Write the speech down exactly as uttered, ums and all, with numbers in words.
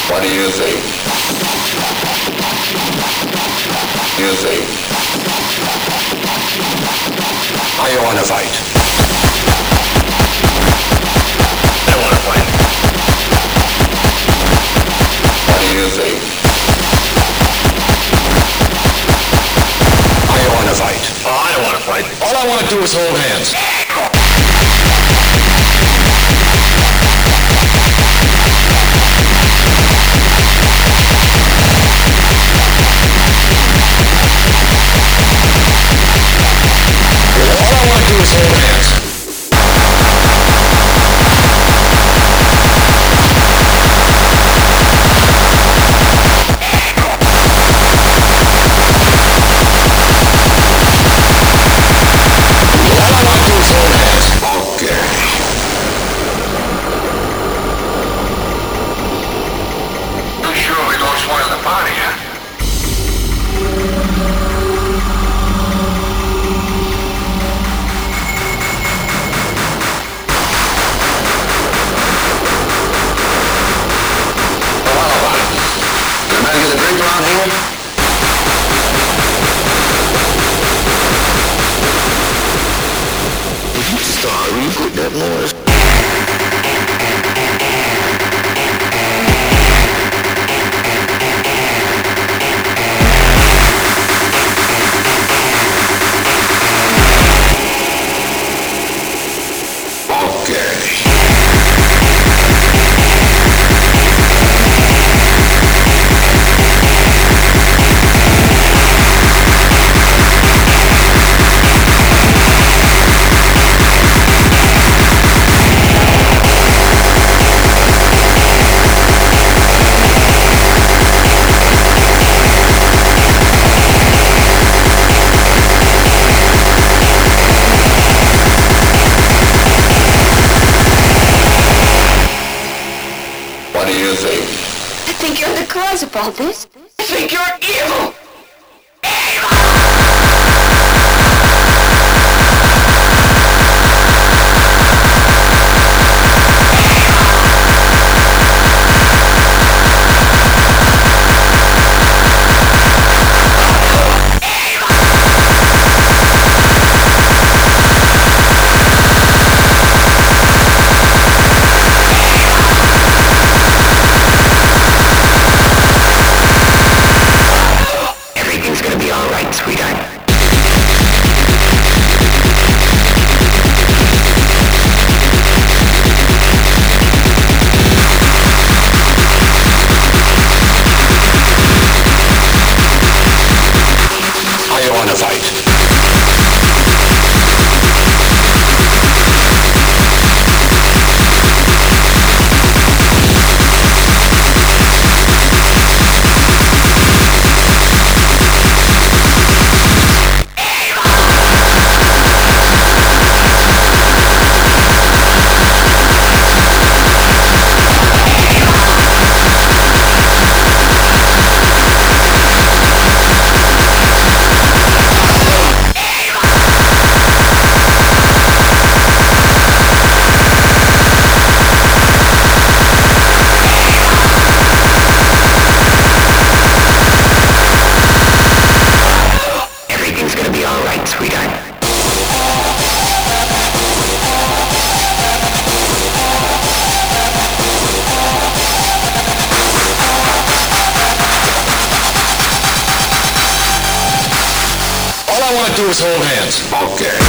What do you think? You think? How you wanna fight? I wanna fight. What do you think? How you wanna fight? Oh, I don't wanna fight. All I wanna do is hold hands. Let's hold hands. All I want to do is hold hands. Okay. You sure we don't spoil the party, huh? Around here? Sorry, put that noise. About this? I think you're evil! All I want to do is hold hands. Okay.